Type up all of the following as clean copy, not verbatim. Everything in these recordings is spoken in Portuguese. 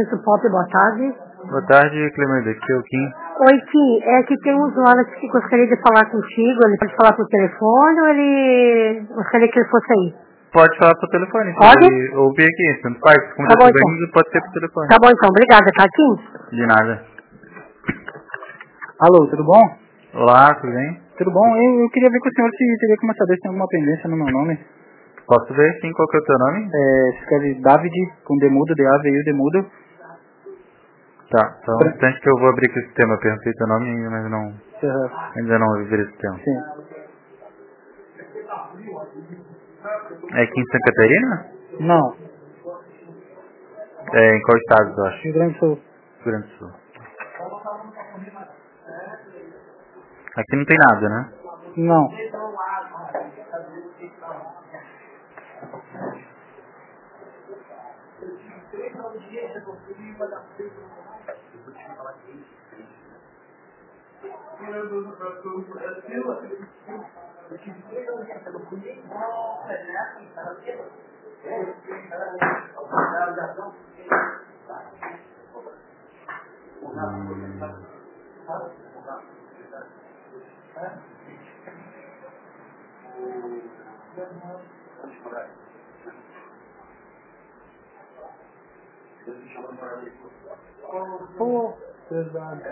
Narciso Pop, boa tarde. Boa tarde, Clemente, aqui é o Kim. Oi, Kim, é que tem um usuário que gostaria de falar contigo, ele pode falar por telefone ou ele gostaria que ele fosse aí? Pode falar por telefone, pode? Se ouvir aqui, tanto faz, como tá bom, então. Pode ser por telefone. Tá bom então, obrigada, tá, Kim? De nada. Alô, tudo bom? Olá, tudo bem? Tudo bom? Eu queria ver com o senhor se teria como saber se tem alguma pendência no meu nome. Posso ver, sim, qual que é o teu nome? Se escreve David, com demudo, D-A-V-I, demudo. Tá, só um instante que eu vou abrir aqui o sistema. Eu perguntei teu nome, mas não... ainda não vi o sistema. Sim. É aqui em Santa Catarina? Não. É em qual estado, tu acha? Rio Grande do Sul. Rio Grande do Sul. Aqui não tem nada, né? Não. Pô, pesado.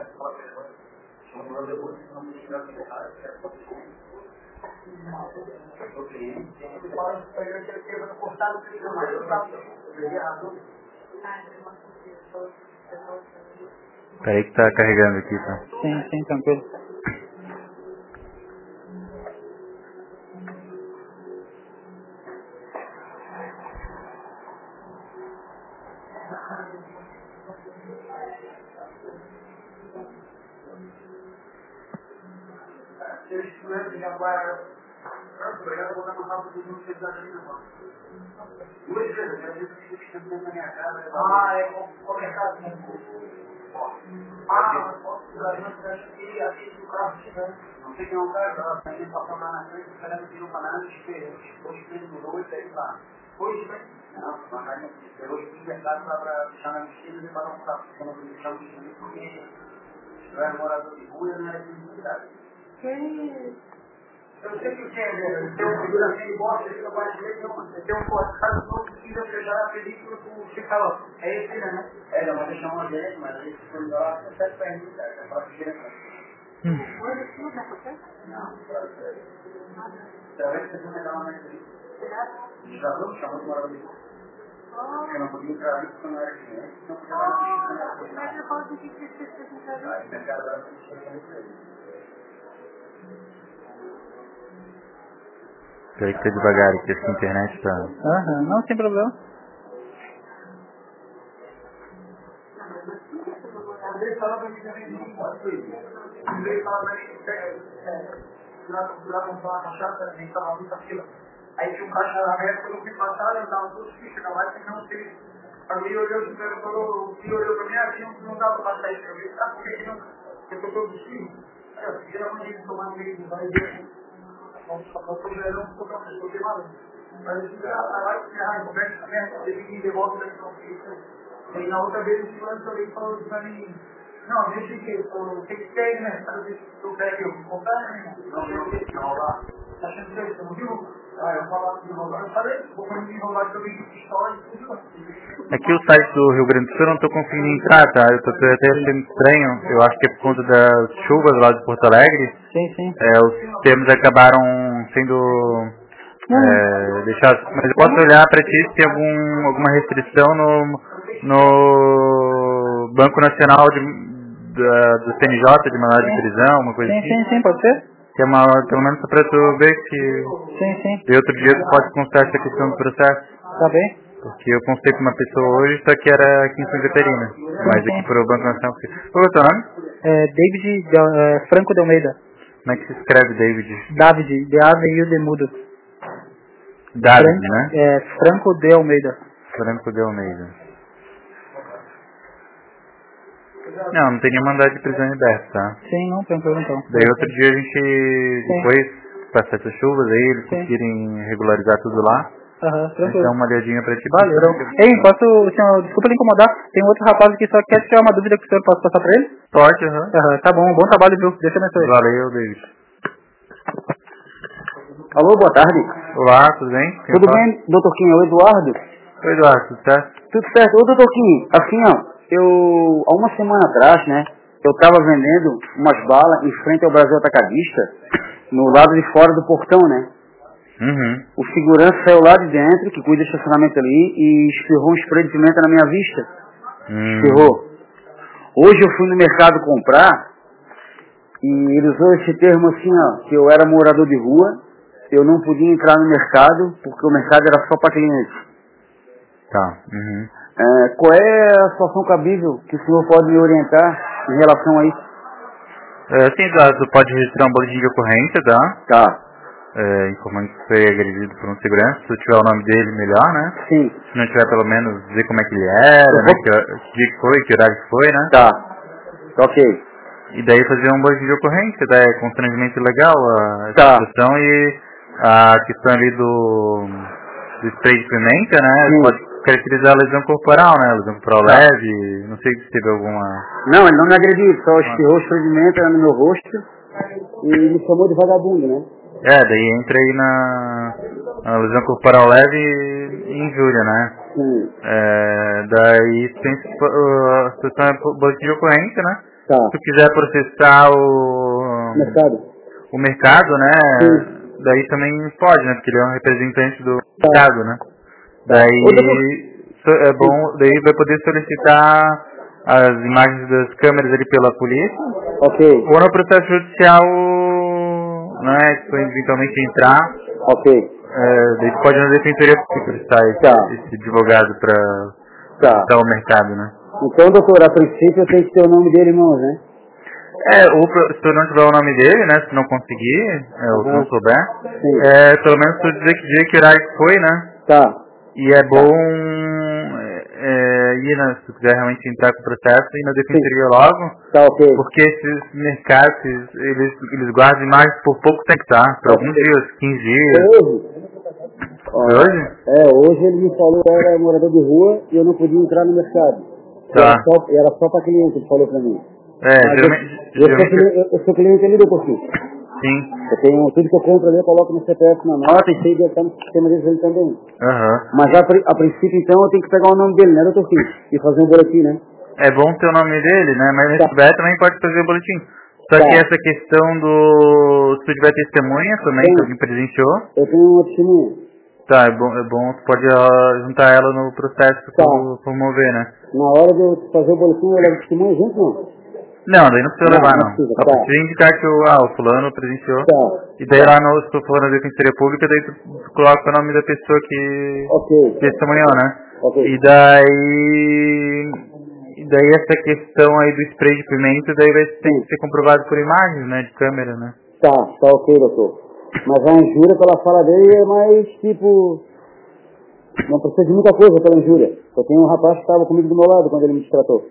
Peraí que tá carregando aqui, tá? Sim, tranquilo. Eu sei que o que é, tem um figuração de bosta aqui no baixo dele, tem um portado novo que eu já a película com o Chicaló. É esse, né? É, não, mas deixar uma vez, mas aí se for embora, você pede pra mim, cara, pra fugir. Não, talvez você tenha dar uma mais ali. Já viu? Chamou de morador de rua. Eu não podia entrar ali porque eu não era cliente, não podia dar uma vez. Mas eu posso dizer que você precisa entrar ali. Aí, mercado da frente, Peraí que tá devagar aqui, essa internet tá... Não, sem problema. Ele fala pra mim também, não pode proibir. Ele fala pra mim, lá comprar uma cachaça, a gente tava muita fila. Aí tinha um caixa aberto, quando eu fui passar, eu tava todos os fichas na live, não sei. A mim olhou, o filho olhou pra mim, aqui não dá pra passar isso. Eu disse, por que não? Eu tô todo filho. Aí eu fiquei na mão de tomar no meio do vai eu tô gerando um pouco a pessoa de maluco. Mas eu disse, vai se ferrar, conversa essa merda, teve que ir de volta daqui pra frente. E na outra vez o fulano também falou pra mim, não, deixa que o que tem, né? Sabe se eu quero que eu vou comprar, né? Não, lá. Tá achando que você não viu? Eu falava de roubar, eu falei, vou me roubar também de pistola e tudo. Aqui o site do Rio Grande do Sul eu não estou conseguindo entrar, tá? Eu tô até achando estranho. Eu acho que é por conta das chuvas lá de Porto Alegre. Sim. Os termos acabaram sendo deixados. Mas eu posso olhar para ti se tem alguma restrição no Banco Nacional do CNJ, de mandado de prisão, uma coisa assim. Sim, pode ser? Que é pelo menos para tu ver que... Sim. E outro dia tu pode constar essa questão do processo. Tá bem. Porque eu consultei com uma pessoa hoje, só que era aqui em Santa Catarina. Mas aqui pro Banco Nacional. Qual é o teu nome? David Franco de Almeida. Como é que se escreve, David? David, D-A-V-I, demudo. David, né? Franco de Almeida. Franco de Almeida. Não tem nenhum mandado de prisão em aberto, tá? Sim, não, tranquilo então. Daí outro dia a gente, depois, passar essas chuvas aí, eles conseguirem regularizar tudo lá, Tranquilo. Dá uma olhadinha pra ti. Valeu. Ei, senhor, desculpa lhe incomodar, tem um outro rapaz aqui só quer tirar uma dúvida que o senhor possa passar pra ele? Pode, Tá bom trabalho, viu? Deixa eu abençoe. Valeu, David. Alô, boa tarde. Olá, tudo bem? Tudo bem, doutor Kim? É o Eduardo? Oi, Eduardo, tudo certo? Tudo certo. Ô, doutor Kim, assim, ó, há uma semana atrás, né, eu estava vendendo umas balas em frente ao Brasil Atacadista, no lado de fora do portão, né? O segurança saiu lá de dentro, que cuida do estacionamento ali, e espirrou um spray de pimenta na minha vista. Espirrou. Hoje eu fui no mercado comprar, e ele usou esse termo assim, ó, que eu era morador de rua, eu não podia entrar no mercado, porque o mercado era só para clientes. Tá. Qual é a situação cabível que o senhor pode me orientar em relação a isso? Sim, Eduardo, tu pode registrar um boletim de ocorrência, tá? Tá. Informando que foi agredido por um segurança. Se tiver o nome dele, melhor, né? Sim. Se não tiver, pelo menos dizer como é que ele era, né? Que dia que foi, que horário que foi, né? Tá. Ok. E daí fazer um boletim de ocorrência, daí constrangimento ilegal, a situação e a questão ali do spray de pimenta, né? Sim. Pode caracterizar a lesão corporal, né? Lesão corporal leve, não sei se teve alguma... Não, ele não me agrediu, só espirrou o spray de pimenta no meu rosto e me chamou de vagabundo, né? Daí entra aí na lesão corporal leve e injúria, né? Sim. Daí tem a situação é boletim de ocorrência, né? Tá. Se tu quiser processar o mercado, né? Sim. Daí também pode, né? Porque ele é um representante do mercado, né? Daí é bom, daí vai poder solicitar as imagens das câmeras ali pela polícia. Ok. Ou no processo judicial, né? Se for eventualmente entrar. Ok. Daí tu pode ir na defensoria solicitar esse advogado para solicitar o mercado, né? Então, doutor, a princípio eu tenho que ter o nome dele em mãos, né? Ou se tu não tiver o nome dele, né? Se não conseguir, ou se não souber, pelo menos tu dizer que dia, que horário que foi, né? Tá. E é bom ir, né, se tu quiser realmente entrar com o processo, ir na defensoria logo. Tá, ok. Porque esses mercados, eles guardam imagens por pouco tempo, tá? Por alguns dias, 15 dias. Hoje? Hoje ele me falou que eu era morador de rua e eu não podia entrar no mercado. Tá. Era só para cliente, ele falou para mim. Geralmente... Eu sou cliente ali, doutor Cid. Sim. Eu tenho tudo que eu compro ali, eu coloco no CPF na nota e sei que está no sistema deles ali também. Mas a princípio, então, eu tenho que pegar o nome dele, né, doutor Cid? E fazer um boletim, né? É bom ter o nome dele, né? Mas se tiver, também pode fazer o boletim. Só que essa questão do... Se tu tiver testemunha também, que alguém presenciou. Eu tenho uma testemunha. Tá, é bom, tu pode juntar ela no processo para promover, né? Na hora de eu fazer o boletim, eu levo testemunha junto, não? Não, daí não precisa levar, não. Só precisa indicar que o fulano presenciou. Tá. E daí lá, se tu for na defensoria pública, daí tu coloca o nome da pessoa que testemunhou, né? Ok. E daí essa questão aí do spray de pimenta, daí vai ter que ser comprovado por imagens, né? De câmera, né? Tá ok, doutor. Mas a injúria pela fala dele é mais tipo... Não precisa de muita coisa pela injúria. Eu tenho um rapaz que estava comigo do meu lado quando ele me tratou.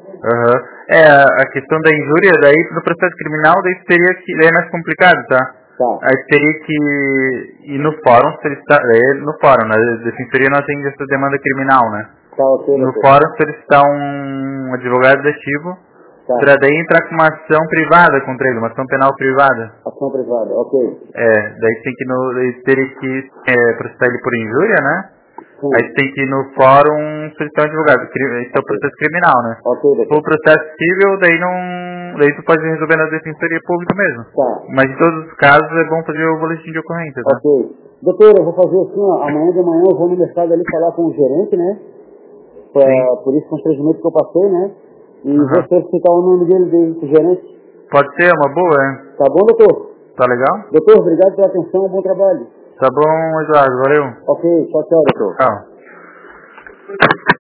A questão da injúria, daí no processo criminal, daí teria que... Daí é mais complicado, tá? Aí teria que ir no fórum, no fórum, na defensoria não atende essa demanda criminal, né? Ok, no fórum solicitar um advogado dativo para daí entrar com uma ação privada contra ele, uma ação penal privada. Ação privada, ok. Daí tem que daí teria que processar ele por injúria, né? Sim. Aí tem que ir no fórum solicitar um advogado. Esse é o processo criminal, né? Se for o processo civil, daí tu pode resolver na defensoria pública mesmo. Mas em todos os casos é bom fazer o boletim de ocorrência, tá? Ok. Doutor, eu vou fazer assim, ó, amanhã de manhã eu vou no mercado ali falar com o gerente, né? Por esse constrangimento que eu passei, né? E vou solicitar o nome dele, do gerente. Pode ser, uma boa, Tá bom, doutor? Tá legal? Doutor, obrigado pela atenção, bom trabalho. Tá bom, Eduardo, valeu. Ok, tchau, doutor. Tchau.